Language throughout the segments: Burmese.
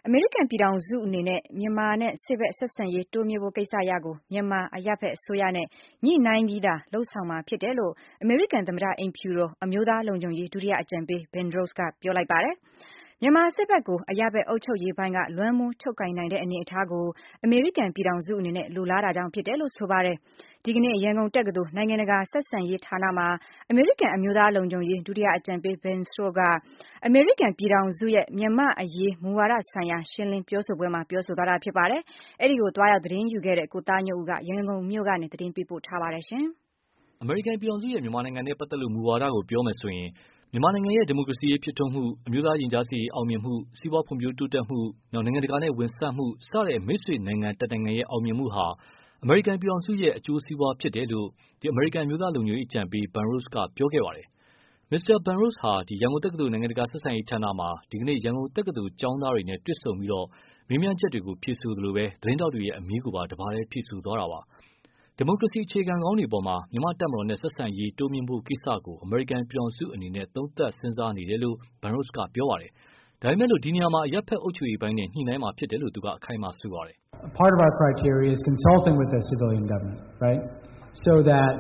အမေရိကန်ပြည်ထောင်စုအနေနဲ့မြန်မာနဲ့စစ်ဘက်ဆက်ဆံရေးတိုးမြှင့်ဖို့ကိစ္စရပ်ကိုမြန်မာအရပ်ဘက်အစိုးရနဲ့ညှိနှိုင်းပြီးသာလုပ်ဆောင်မှာဖြစ်တယ်လို့အမေရိကန်သမ္မတအိမ်ဖြူတော်အမျိုးသားလုံခြုံရေးဒုတိယအကြံပေး Ben Rhodes ကပြောလိုက်ပါတယ်။ မြန်မာစစ်ဘက်ကိုအရပ်ဘက်အုပ်ချုပ်ရေးပိုင်းကလွှမ်းမိုးချုပ်ကိုင်နိုင်တဲ့အနေအထားကိုအမေရိကန်ပြည်ထောင်စုအနေနဲ့လိုလားတာကြောင့်ဖြစ်တယ်လို့ဆိုပါတယ်။ ဒီကနေ့ရန်ကုန်တက္ကသိုလ်နိုင်ငံတကာဆက်ဆံရေးဌာနမှာအမေရိကန်အမျိုးသားလုံခြုံရေးဒုတိယအကြံပေး Ben Rhodes ကအမေရိကန်ပြည်ထောင်စုရဲ့မြန်မာ့အရေးမူဝါဒဆိုင်ရာရှင်းလင်းပြောဆိုပွဲမှာပြောဆိုသွားတာဖြစ်ပါတယ်။ အဲဒီကိုသွားရောက်သတင်းယူခဲ့တဲ့ကိုသားညွန့်ဦးကရန်ကုန်မြို့ကနေသတင်းပေးပို့ထားပါတယ်။အမေရိကန်ပြည်ထောင်စုရဲ့မြန်မာနိုင်ငံနဲ့ပတ်သက်လို့မူဝါဒကိုပြောမယ်ဆိုရင်မြန်မာနိုင်ငံရဲ့ဒီမိုကရေစီရေးဖြစ်ထွန်းမှုအမျိုးသားရင်ကြားစေ့ရေးအောင်မြင်မှုစီးပွားဖွံ့ဖြိုးတိုးတက်မှုနိုင်ငံတကာနဲ့ဝင်ဆံ့မှုစတဲ့မိတ်ဆွေနိုင်ငံတနိုင်ငံရဲ့အောင်မြင်မှုဟာအမေရိကန်ပြည်ထောင်စုရဲ့အကျိုးစီးပွားဖြစ်တယ်လို့အမေရိကန်အမျိုးသားလုံခြုံရေးအကြံပေး Ben Rhodes ကပြောခဲ့ပါတယ်။ Mr. Ben Rhodes ဟာရန်ကုန်တက္ကသိုလ်နိုင်ငံတကာဆက်ဆံရေးဌာနမှာဒီကနေ့ရန်ကုန်တက္ကသိုလ်ကျောင်းသားတွေနဲ့တွေ့ဆုံပြီးမေးမြန်းချက်တွေကိုဖြေဆိုသလိုသတင်းထောက်တွေရဲ့အမေးကိုပါတပါတည်းဖြေဆိုသွားတာပါ။ ဒီမိုကရေစီအခြေခံကောင်းတွေပေါ်မှာမြန်မာ့တပ်မတော်နဲ့ဆက်ဆံရေးတိုးမြှင့်ဖို့ကိစ္စကိုအမေရိကန်ပြည်ထောင်စုအနေနဲ့သုံးသပ်စဉ်းစားနေတယ်လို့ Ben Rhodes ကပြောပါတယ်။ ဒါပေမဲ့ဒီနေရာမှာအရပ်ဘက်အုပ်ချုပ်ရေးပိုင်းနဲ့ညှိနှိုင်းမှာဖြစ်တယ်လို့သူကအခိုင်အမာဆိုပါတယ်။ Part of our criteria is consulting with the civilian government, right? So that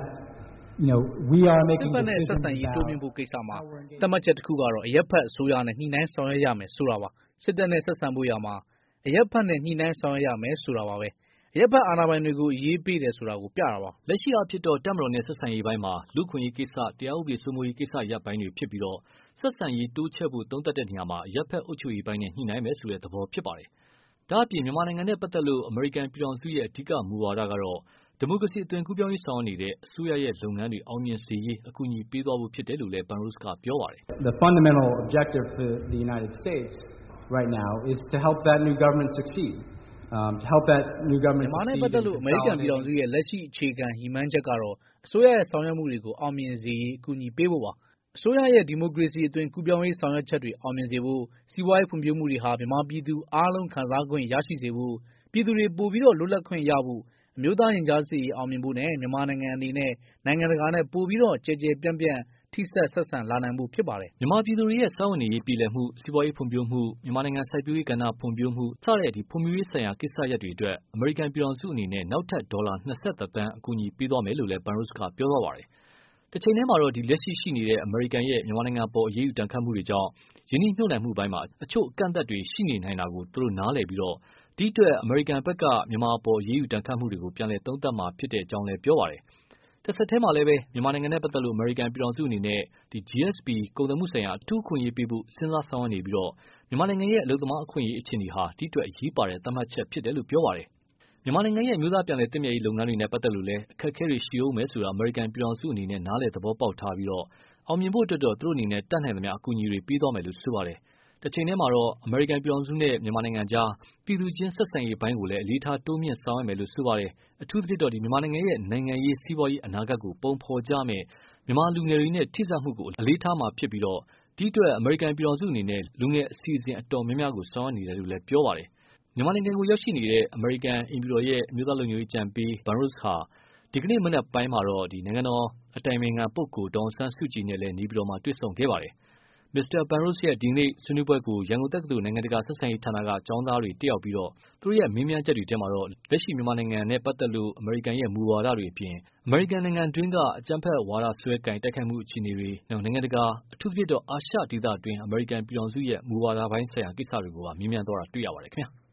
we are making decisions about စစ်ဘက်နဲ့ဆက်ဆံရေးတိုးမြှင့်ဖို့ကိစ္စမှာသတ်မှတ်ချက်တစ်ခုကတော့အရပ်ဘက်အစိုးရနဲ့ညှိနှိုင်းဆောင်ရွက်ရမယ်ဆိုတာပါ။စစ်တပ်နဲ့ဆက်ဆံဖို့ရာမှာအရပ်ဘက်နဲ့ညှိနှိုင်းဆောင်ရွက်ရမယ်ဆိုတာပါပဲ။အရပ်ဘက်အာဏာပိုင်တွေကိုအရေးပေးတယ်ဆိုတာကိုပြတာပါ။လက်ရှိအားဖြင့်တပ်မတော်နဲ့ဆက်ဆံရေးပိုင်းမှာလူ့အခွင့်အရေးကိစ္စတရားဥပဒေစိုးမိုးရေးကိစ္စရပ်ပိုင်းတွေဖြစ်ပြီးဆက်ဆံရေးတိုးချဲ့ဖို့သုံးသပ်တဲ့နေရာမှာအရပ်ဘက်အုပ်ချုပ်ရေးပိုင်းနဲ့ညှိနှိုင်းမယ်ဆိုတဲ့သဘောဖြစ်ပါတယ်။ဒါ့အပြင်မြန်မာနိုင်ငံနဲ့ပတ်သက်လို့အမေရိကန်ပြည်ထောင်စုရဲ့အဓိကမူဝါဒကတော့ဒီမိုကရေစီအသွင်ကူးပြောင်းရေးဆောင်ရွက်နေတဲ့အစိုးရရဲ့လုပ်ငန်းတွေအောင်မြင်စေရေးအကူအညီပေးသွားဖို့ဖြစ်တယ်လို့လည်း Ben Rhodes ကပြောပါတယ်။ The fundamental objective for the United States right now is to help that new government succeed. To help that new government succeed. မြန်မာနဲ့ပတ်သက်လို့အမေရိကန်ပြည်ထောင်စုရဲ့လက်ရှိအခြေခံရည်မှန်းချက်ကတော့အစိုးရရဲ့ဆောင်ရွက်မှုတွေကိုအောင်မြင်စေရေးအကူအညီပေးဖို့ပါ။အစိုးရရဲ့ဒီမိုကရေစီအသွင်ကူးပြောင်းရေးဆောင်ရွက်ချက်တွေအောင်မြင်စေဖို့စီးပွားရေးဖွံ့ဖြိုးမှုတွေဟာမြန်မာပြည်သူအားလုံးခံစားခွင့်ရရှိစေဖို့ပြည်သူတွေပိုပြီးလွတ်လပ်ခွင့်ရဖို့အမျိုးသားရင်ကြားစေ့ရေးအောင်မြင်ဖို့နဲ့မြန်မာနိုင်ငံအနေနဲ့နိုင်ငံတကာနဲ့ပိုပြီးကျယ်ကျယ်ပြန့်ပြန့်ထိစပ်ဆက်ဆံလာနိုင်ဖို့ဖြစ်ပါတယ်။မြန်မာပြည်သူတွေရဲ့စားဝတ်နေရေးပြည်လည်မှုစီးပွားရေးဖွံ့ဖြိုးမှုမြန်မာနိုင်ငံစိုက်ပျိုးရေးကဏ္ဍဖွံ့ဖြိုးမှုစတဲ့ဖွံ့ဖြိုးရေးဆိုင်ရာကိစ္စရပ်တွေအတွက်အမေရိကန်ပြည်ထောင်စုအနေနဲ့နောက်ထပ်ဒေါ်လာ21သန်းအကူအညီပေးသွားမယ်လို့လည်း Ben Rhodes ကပြောသွားပါတယ်။တချိန်တည်းမှာတော့လက်ရှိရှိနေတဲ့အမေရိကန်ရဲ့မြန်မာနိုင်ငံအပေါ်အရေးယူဒဏ်ခတ်မှုတွေကြောင့်ယင်းနှိမ့်ညွှတ်နှံမှုပိုင်းမှာအချို့အကန့်အသတ်တွေရှိနေနိုင်တာကိုသူတို့နားလည်ပြီးဒီအတွက်အမေရိကန်ဘက်ကမြန်မာအပေါ်အရေးယူဒဏ်ခတ်မှုတွေကိုပြန်လည်သုံးသပ်မှာဖြစ်ကြောင်းလည်းပြောပါတယ်။တဆက်တည်းမှာလည်းမြန်မာနိုင်ငံနဲ့ပတ်သက်လို့အမေရိကန်ပြည်ထောင်စုအနေနဲ့GSP ကုန်သွယ်မှုဆိုင်ရာအထူးအခွင့်အရေးပေးဖို့စဉ်းစားဆောင်ရွက်နေပြီးမြန်မာနိုင်ငံရဲ့အလုပ်သမားအခွင့်အရေးအခြေအနေဟာဒီအတွက်အရေးပါတဲ့သတ်မှတ်ချက်ဖြစ်တယ်လို့ပြောပါတယ်။မြန်မာနိုင်ငံရဲ့အမျိုးသားပြန်လည်သင့်မြတ်ရေးလုပ်ငန်းတွေနဲ့ပတ်သက်လို့လည်းအခက်အခဲတွေရှိဦးမယ်ဆိုတာအမေရိကန်ပြည်ထောင်စုအနေနဲ့နားလည်သဘောပေါက်ထားပြီးအောင်မြင်ဖို့အတွက်သူတို့အနေနဲ့တတ်နိုင်သမျှအကူအညီတွေပေးသွားမယ်လို့ဆိုပါတယ်။တချိန်တည်းမှာတော့အမေရိကန်ပြည်ထောင်စုနဲ့မြန်မာနိုင်ငံကြားပြည်သူချင်းဆက်ဆံရေးပိုင်းကိုလည်းအလေးထားတိုးမြှင့်ဆောင်ရွက်မယ်လို့ဆိုပါတယ်။အထူးသဖြင့်မြန်မာနိုင်ငံရဲ့နိုင်ငံရေးစီးပွားရေးအနာဂတ်ကိုပုံဖော်ကြမယ့်မြန်မာလူငယ်တွေနဲ့ထိစပ်မှုကိုအလေးထားမှာဖြစ်ပြီးဒီအတွက်အမေရိကန်ပြည်ထောင်စုအနေနဲ့လူငယ်အစီအစဉ်အတော်များများကိုဆောင်ရွက်နေတယ်လို့လည်းပြောပါတယ်။မြန်မာနိုင်ငံကိုရောက်ရှိနေတဲ့အမေရိကန်အိမ်ဖြူတော်ရဲ့အမျိုးသားလုံခြုံရေးအကြံပေး Ben Rhodes ဟာဒီကနေ့မနက်ပိုင်းမှာနိုင်ငံတော်အတိုင်ပင်ခံပုဂ္ဂိုလ်ဒေါ်အောင်ဆန်းစုကြည်နဲ့လည်းနေပြည်တော်မှာတွေ့ဆုံခဲ့ပါတယ်။ Mr. Ben Rhodes ရဲ့ဒီနေ့ဆွေးနွေးပွဲကိုရန်ကုန်တက္ကသိုလ်နိုင်ငံတကာဆက်ဆံရေးဌာနကကျောင်းသားတွေတက်ရောက်ပြီးသူတို့ရဲ့မေးမြန်းချက်တွေထဲမှာလက်ရှိမြန်မာနိုင်ငံနဲ့ပတ်သက်လို့အမေရိကန်ရဲ့မူဝါဒတွေအပြင်အမေရိကန်နိုင်ငံတွင်းကအကြမ်းဖက်ဝါဒစွဲကိုင်တိုက်ခိုက်မှုအခြေအနေတွေနိုင်ငံတကာအထူးသဖြင့်အာရှဒေသတွင်းအမေရိကန်ပြည်ထောင်စုရဲ့မူဝါဒပိုင်းဆိုင်ရာကိစ္စတွေကိုပါမေးမြန်းသွားတာတွေ့ရပါတယ်ခင်ဗျာ။